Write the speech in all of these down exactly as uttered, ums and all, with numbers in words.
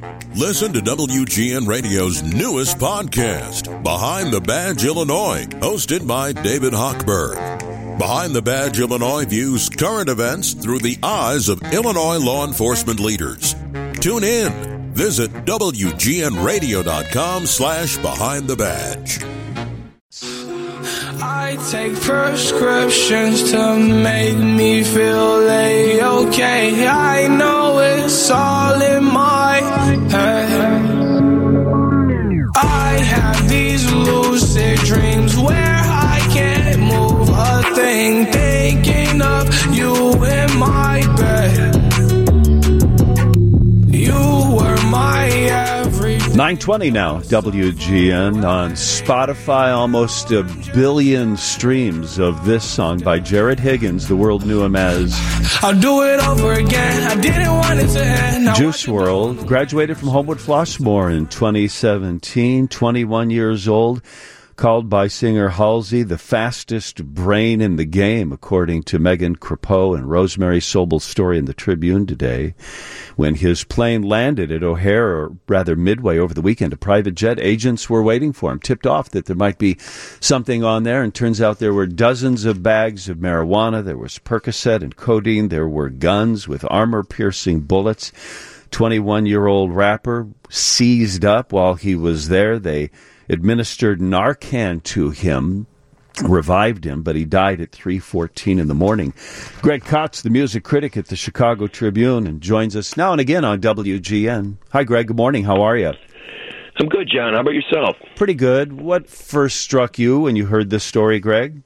Listen to W G N Radio's newest podcast, Behind the Badge Illinois, hosted by David Hochberg. Behind the Badge Illinois views current events through the eyes of Illinois law enforcement leaders. Tune in. Visit W G N radio dot com slash behind the badge. I take prescriptions to make me feel A-okay. I know it's all in my head. I have these lucid dreams where I can't move a thing, thinking of you in my bed. You were my everything. nine twenty now, W G N on Spotify. Almost a billion streams of this song by Jared Higgins. The world knew him as I'll do it over again. I didn't want it to end. Juice world. Graduated from Homewood Flossmoor in twenty seventeen, twenty-one years old. Called by singer Halsey the fastest brain in the game, according to Megan Crepeau and Rosemary Sobel's story in the Tribune today. When his plane landed at O'Hare, or rather Midway, over the weekend, a private jet, agents were waiting for him, tipped off that there might be something on there, and turns out there were dozens of bags of marijuana. There was Percocet and codeine. There were guns with armor-piercing bullets. twenty-one-year-old rapper seized up while he was there. They administered Narcan to him, revived him, but he died at three fourteen in the morning. Greg Kotz, the music critic at the Chicago Tribune, and joins us now and again on W G N. Hi, Greg. Good morning. How are you? I'm good, John. How about yourself? Pretty good. What first struck you when you heard this story, Greg?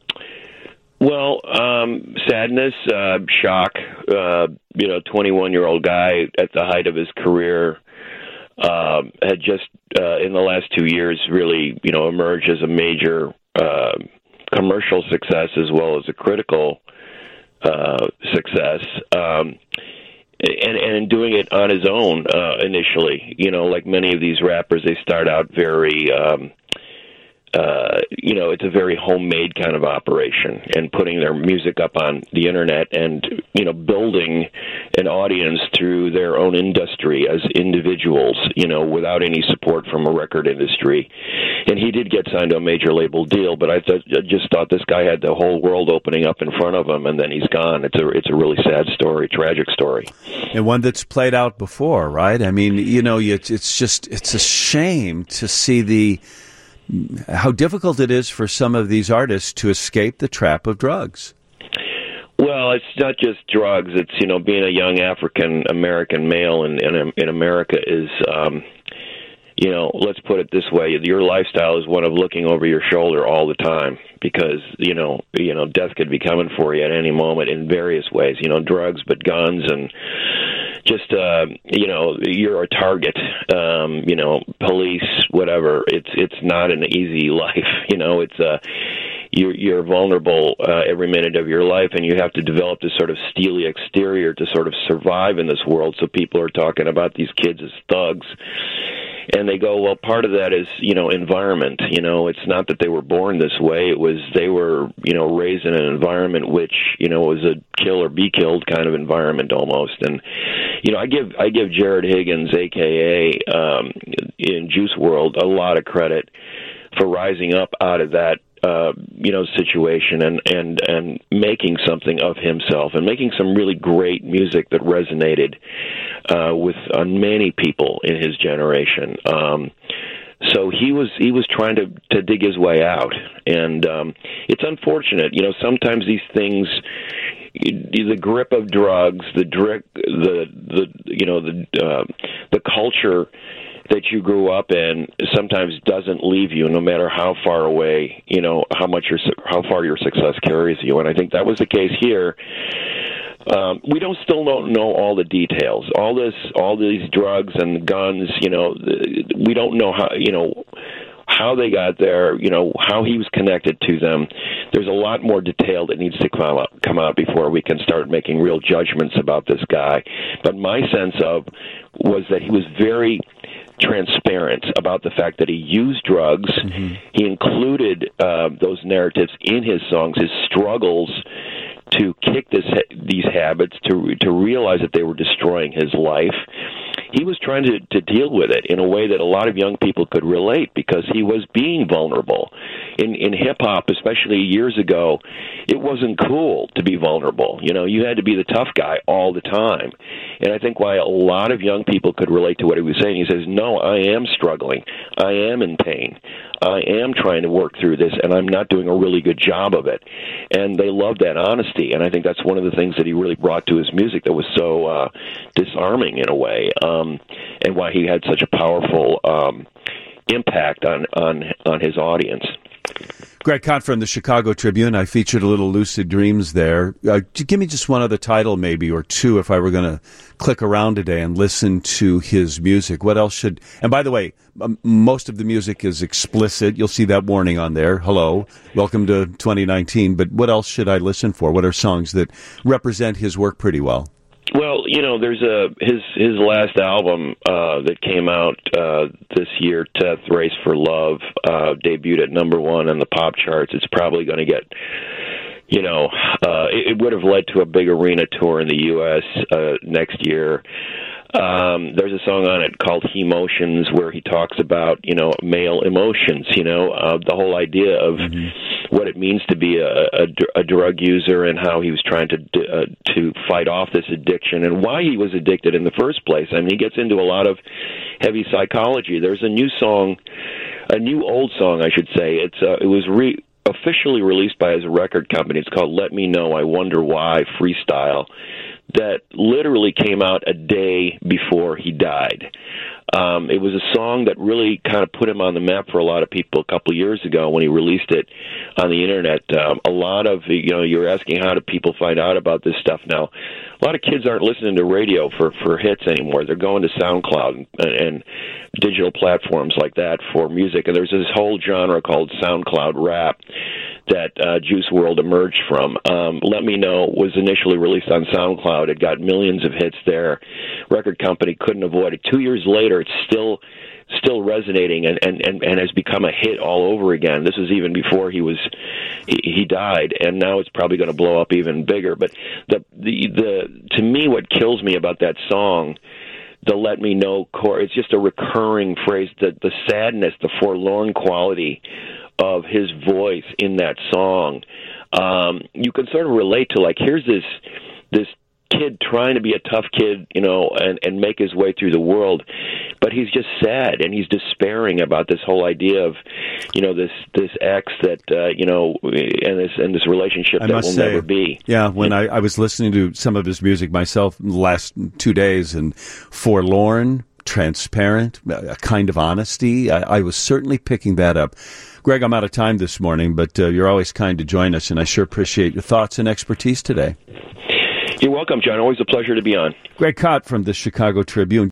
Well, um, sadness, uh, shock. Uh, you know, twenty-one-year-old guy at the height of his career uh, had just, uh, in the last two years, really, you know, emerged as a major uh, commercial success as well as a critical uh, success. Um, and, and doing it on his own uh, initially. You know, like many of these rappers, they start out very... Um, Uh, you know, it's a very homemade kind of operation, and putting their music up on the internet and, you know, building an audience through their own industry as individuals, you know, without any support from a record industry. And he did get signed to a major label deal, but I, th- I just thought this guy had the whole world opening up in front of him, and then he's gone. It's a, it's a really sad story, tragic story. And one that's played out before, right? I mean, you know, it's, it's just, it's a shame to see the, how difficult it is for some of these artists to escape the trap of drugs. Well, it's not just drugs. It's, you know, being a young African-American male in, in, in America is, um, you know, let's put it this way. Your lifestyle is one of looking over your shoulder all the time because, you know, you know, death could be coming for you at any moment in various ways, you know, drugs, but guns and just, uh, you know, you're a target, um, you know, police, whatever. It's it's not an easy life, you know. It's uh, you're, you're vulnerable uh, every minute of your life, and you have to develop this sort of steely exterior to sort of survive in this world. So people are talking about these kids as thugs. And they go, well, part of that is, you know, environment. You know, it's not that they were born this way. It was they were, you know, raised in an environment which, you know, was a kill or be killed kind of environment almost. And, you know, I give I give Jared Higgins, a k a. Um, in Juice world, a lot of credit for rising up out of that, uh, you know, situation and, and, and making something of himself and making some really great music that resonated uh, with uh, many people in his generation. Um, so he was he was trying to, to dig his way out, and um, it's unfortunate. You know, sometimes these things, the grip of drugs, the drip, the the you know the uh, the culture that you grew up in sometimes doesn't leave you, no matter how far away, you know, how much your how far your success carries you. And I think that was the case here. Um, we don't still don't know all the details. All this, all these drugs and guns, you know, we don't know how, you know, how they got there, you know, how he was connected to them. There's a lot more detail that needs to come out, come out before we can start making real judgments about this guy. But my sense of was that he was very transparent about the fact that he used drugs. Mm-hmm. He included uh, those narratives in his songs, his struggles to kick this these habits, to to realize that they were destroying his life. he was trying to, to deal with it in a way that a lot of young people could relate because he was being vulnerable. In in hip-hop, especially years ago, it wasn't cool to be vulnerable. You know, you had to be the tough guy all the time. And I think why a lot of young people could relate to what he was saying, he says, no, I am struggling. I am in pain. I am trying to work through this, and I'm not doing a really good job of it. And they love that honesty, and I think that's one of the things that he really brought to his music that was so uh, disarming in a way, um, and why he had such a powerful um, impact on, on, on his audience. Greg Kot from the Chicago Tribune. I featured a little Lucid Dreams there. Uh, give me just one other title maybe, or two, if I were going to click around today and listen to his music. What else should... And by the way, um, most of the music is explicit. You'll see that warning on there. Hello, welcome to twenty nineteen. But what else should I listen for? What are songs that represent his work pretty well? Well, you know, there's a his his last album uh, that came out uh, this year, Death Race for Love, uh, debuted at number one on the pop charts. It's probably going to get, you know, uh, it, it would have led to a big arena tour in the U S uh, next year. Um, there's a song on it called Emotions where he talks about, you know, male emotions, you know, uh, the whole idea of mm-hmm. what it means to be a, a, a drug user and how he was trying to uh, to fight off this addiction and why he was addicted in the first place. I mean, he gets into a lot of heavy psychology. There's a new song, a new old song, I should say. It's uh, it was re- officially released by his record company. It's called Let Me Know, I Wonder Why, Freestyle, that literally came out a day before he died. Um, it was a song that really kind of put him on the map for a lot of people a couple of years ago when he released it on the internet. Um, a lot of, you know, you're asking how do people find out about this stuff now. A lot of kids aren't listening to radio for, for hits anymore. They're going to SoundCloud and, and digital platforms like that for music. And there's this whole genre called SoundCloud rap that uh, Juice world emerged from. Um, Let Me Know was initially released on SoundCloud. It got millions of hits there. Record company couldn't avoid it. Two years later, it's still still resonating and, and, and, and has become a hit all over again. This was even before he was he, he died, and now it's probably going to blow up even bigger. But the the the to me, what kills me about that song, the Let Me Know core, it's just a recurring phrase, the the sadness, the forlorn quality of his voice in that song. Um, you can sort of relate to, like, here's this this kid trying to be a tough kid, you know, and, and make his way through the world, but he's just sad and he's despairing about this whole idea of, you know, this this ex that uh, you know, and this and this relationship I that will say, never be. Yeah, when I, I was listening to some of his music myself in the last two days, and forlorn, transparent, a kind of honesty, I, I was certainly picking that up. Greg, I'm out of time this morning, but uh, you're always kind to join us, and I sure appreciate your thoughts and expertise today. You're welcome, John. Always a pleasure to be on. Greg Kot from the Chicago Tribune.